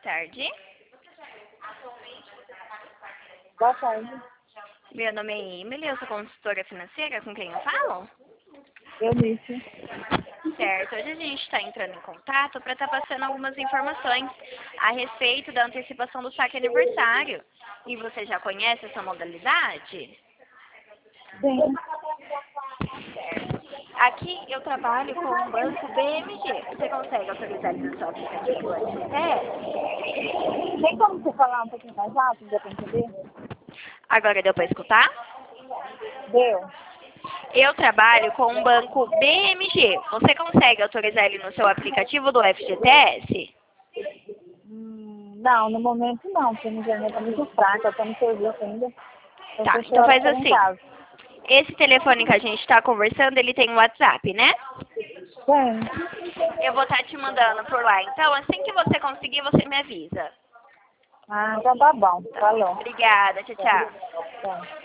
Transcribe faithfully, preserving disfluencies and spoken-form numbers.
tarde. Boa tarde. Meu nome é Emily, eu sou consultora financeira. Com quem eu falo? Eu disse. Certo, hoje a gente está entrando em contato para estar passando algumas informações a respeito da antecipação do saque aniversário. E você já conhece essa modalidade? Sim. Certo. Aqui eu trabalho com o banco B M G. Você consegue autorizar ele no seu aplicativo do F G T S? Tem como você falar um pouquinho mais rápido, dá pra entender? Agora deu para escutar? Deu. Eu trabalho com o banco B M G. Você consegue autorizar ele no seu aplicativo do F G T S? Hum, não, no momento não, porque a minha internet tá muito fraca, eu tô no serviço ainda. Então, Tá, tô então esperando faz chegar em assim. casa. Esse telefone que a gente está conversando, ele tem um WhatsApp, né? Tem. Eu vou estar te mandando por lá. Então, assim que você conseguir, você me avisa. Ah, então tá bom. Falou. Obrigada, tchau, Tchau. tchau. Tchau.